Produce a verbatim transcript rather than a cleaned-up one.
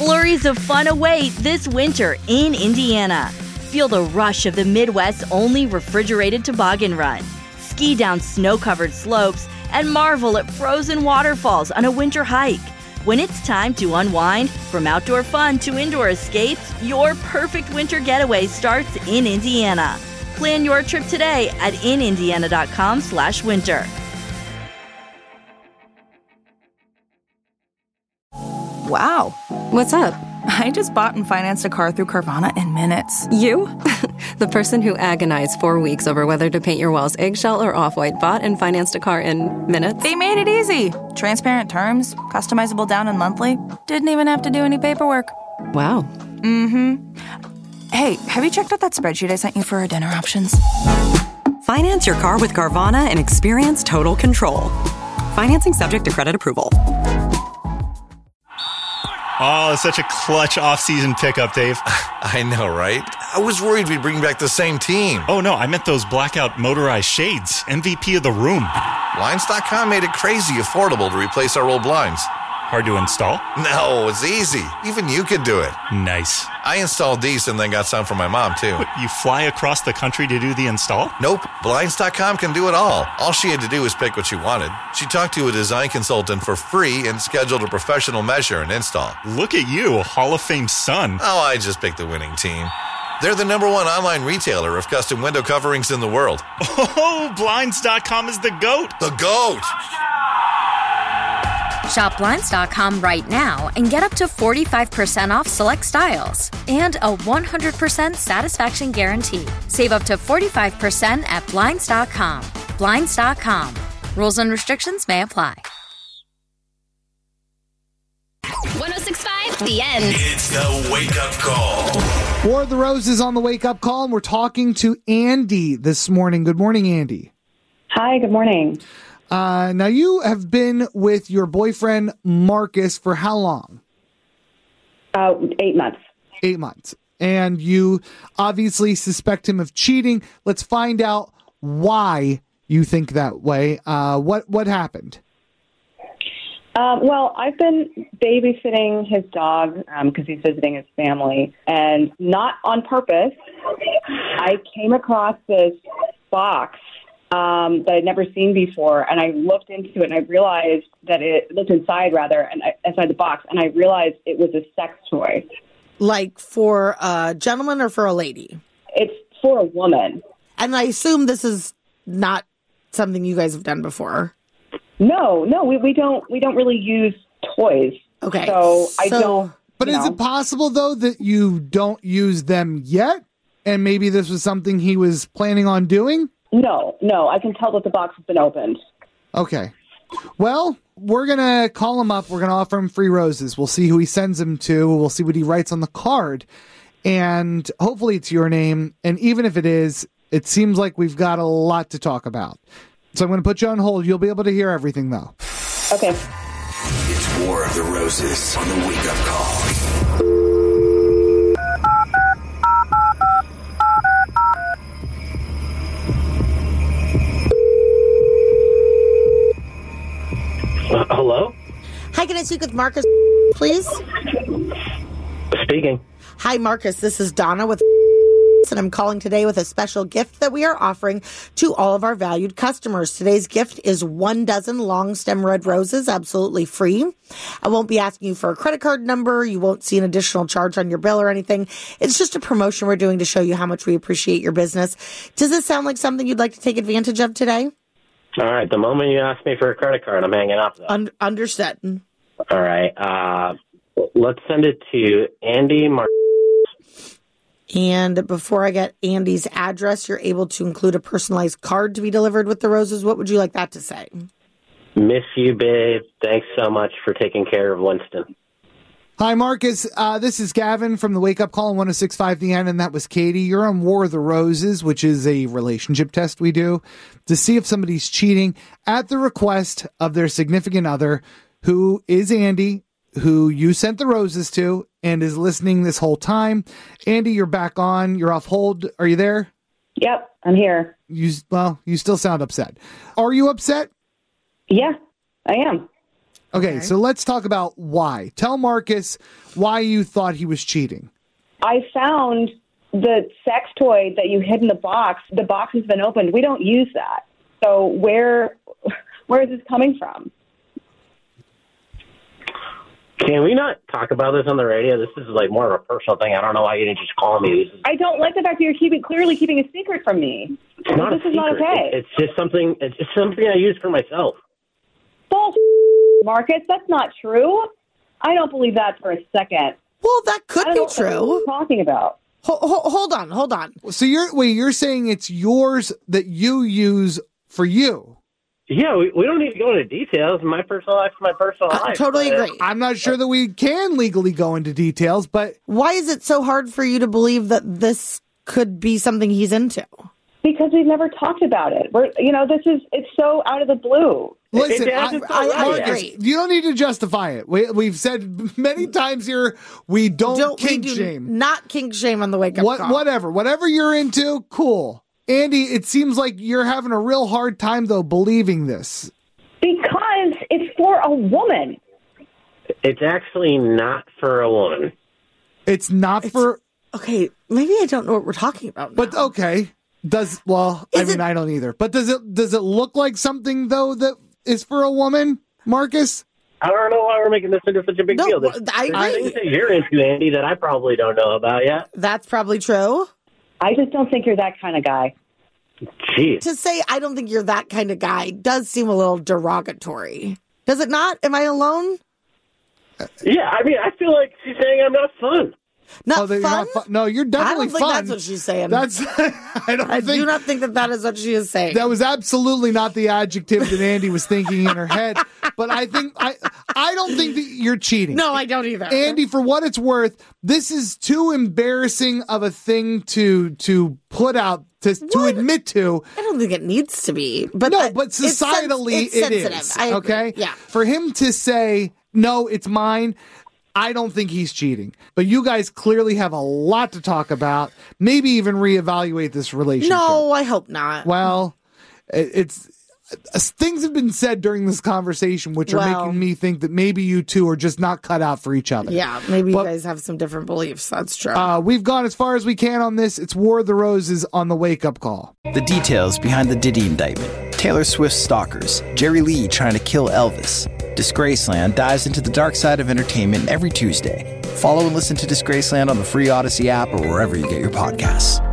Flurries of fun await this winter in Indiana. Feel the rush of the Midwest's only refrigerated toboggan run. Ski down snow-covered slopes and marvel at frozen waterfalls on a winter hike. When it's time to unwind, from outdoor fun to indoor escapes, your perfect winter getaway starts in Indiana. Plan your trip today at in indiana dot com slash winter. Wow. What's up? I just bought and financed a car through Carvana in minutes. You? The person who agonized four weeks over whether to paint your walls eggshell or off-white bought and financed a car in minutes? They made it easy. Transparent terms, customizable down and monthly. Didn't even have to do any paperwork. Wow. Mm-hmm. Hey, have you checked out that spreadsheet I sent you for our dinner options? Finance your car with Carvana and experience total control. Financing subject to credit approval. Oh, such a clutch off-season pickup, Dave. I know, right? I was worried we'd bring back the same team. Oh, no, I meant those blackout motorized shades. M V P of the room. Blinds dot com made it crazy affordable to replace our old blinds. Hard to install? No, it's easy. Even you could do it. Nice. I installed these and then got some for my mom, too. What, you fly across the country to do the install? Nope. Blinds dot com can do it all. All she had to do was pick what she wanted. She talked to a design consultant for free and scheduled a professional measure and install. Look at you, Hall of Fame son. Oh, I just picked the winning team. They're the number one online retailer of custom window coverings in the world. Oh, Blinds dot com is the GOAT. The GOAT! Shop Blinds dot com right now and get up to forty-five percent off select styles and a one hundred percent satisfaction guarantee. Save up to forty-five percent at Blinds dot com. Blinds dot com. Rules and restrictions may apply. one oh six point five, The End. It's the wake-up call. War of the Roses on the wake-up call, and we're talking to Andy this morning. Good morning, Andy. Hi, good morning. Uh, now, you have been with your boyfriend, Marcus, for how long? Uh, eight months. Eight months. And you obviously suspect him of cheating. Let's find out why you think that way. Uh, what, what happened? Uh, well, I've been babysitting his dog because um, he's visiting his family, and not on purpose, I came across this box um, that I'd never seen before, and I looked into it, and I realized that it looked inside, rather, and I, inside the box, and I realized it was a sex toy. Like for a gentleman or for a lady? It's for a woman. And I assume this is not something you guys have done before. No, no, we, we don't we don't really use toys. Okay. So, I So- don't. But you is know. it possible, though, that you don't use them yet? And maybe this was something he was planning on doing? No, no, I can tell that the box has been opened. Okay. Well, we're going to call him up. We're going to offer him free roses. We'll see who he sends them to. We'll see what he writes on the card. And hopefully it's your name. And even if it is, it seems like we've got a lot to talk about. So I'm going to put you on hold. You'll be able to hear everything, though. Okay. It's War of the Roses on the wake-up call. Uh, hello? Hi, can I speak with Marcus, please? Speaking. Hi, Marcus. This is Donna with and I'm calling today with a special gift that we are offering to all of our valued customers. Today's gift is one dozen long stem red roses, absolutely free. I won't be asking you for a credit card number. You won't see an additional charge on your bill or anything. It's just a promotion we're doing to show you how much we appreciate your business. Does this sound like something you'd like to take advantage of today? All right. The moment you ask me for a credit card, I'm hanging up. Though. Un- understood. All right. Uh, let's send it to Andy Mar- And before I get Andy's address, you're able to include a personalized card to be delivered with the roses. What would you like that to say? Miss you, babe. Thanks so much for taking care of Winston. Hi, Marcus. Uh, this is Gavin from the Wake Up Call on one oh six point five The End, and that was Katie. You're on War of the Roses, which is a relationship test we do to see if somebody's cheating at the request of their significant other, who is Andy, who you sent the roses to and is listening this whole time. Andy, you're back on. You're off hold. Are you there? Yep, I'm here. You well, you still sound upset. Are you upset? Yeah, I am. Okay, so let's talk about why. Tell Marcus why you thought he was cheating. I found the sex toy that you hid in the box. The box has been opened. We don't use that. So where where is this coming from? Can we not talk about this on the radio? This is like more of a personal thing. I don't know why you didn't just call me. This is, I don't like the fact that you're keeping clearly keeping a secret from me. it's not this a is not secret. okay. It- it's just something. It's just something I use for myself. Bull, Marcus. That's not true. I don't believe that for a second. Well, that could I don't be know what true. you're talking about. Ho- ho- hold on, hold on. So you're wait, you're saying it's yours that you use for you. Yeah, we, we don't need to go into details. My personal life is my personal I life. totally Uh, agree. I'm not sure that we can legally go into details, but Why is it so hard for you to believe that this could be something he's into? Because we've never talked about it. We're, you know, this is, it's so out of the blue. listen, It I, hasn't I, been Marcus, right. you don't need to justify it. We, we've said many times here we don't, Don't we kink do shame. not kink shame on the wake up What, call? whatever, whatever you're into, cool. Andy, it seems like you're having a real hard time though believing this. Because it's for a woman. It's actually not for a woman. It's not for. Okay, maybe I don't know what we're talking about. But now. okay, does well? I Is mean, it- I don't either. But does it does it look like something though that is for a woman, Marcus? I don't know why we're making this into such a big No, deal. There's, I there's agree. things that you're into, Andy, that I probably don't know about yet. That's probably true. I just don't think you're that kind of guy. Jeez. To say I don't think you're that kind of guy does seem a little derogatory. Does it not? Am I alone? Yeah, I mean, I feel like she's saying I'm not fun. Not Oh, that you're fun? not fun? No, you're definitely I don't think fun. that's what she's saying. That's I don't I think do not think that that is what she is saying. that was absolutely not the adjective that Andy was thinking in her head. But I think I I don't think that you're cheating. no, I don't either. Andy, for what it's worth, this is too embarrassing of a thing to to put out to to What? admit to. I don't think it needs to be. But No, that- but it's sens- societally it's it sensitive. is. I agree. Okay? Yeah. For him to say, no, it's mine, I don't think he's cheating. But you guys clearly have a lot to talk about. Maybe even reevaluate this relationship. No, I hope not. Well, it- it's uh, things have been said during this conversation which are Well- making me think that maybe you two are just not cut out for each other. Yeah, maybe But- you guys have some different beliefs. That's true. Uh, we've gone as far as we can on this. It's War of the Roses on the Wake Up Call. The details behind the Diddy indictment. Taylor Swift's stalkers. Jerry Lee trying to kill Elvis. Disgraceland dives into the dark side of entertainment every Tuesday. Follow and listen to Disgraceland on the free Odyssey app or wherever you get your podcasts.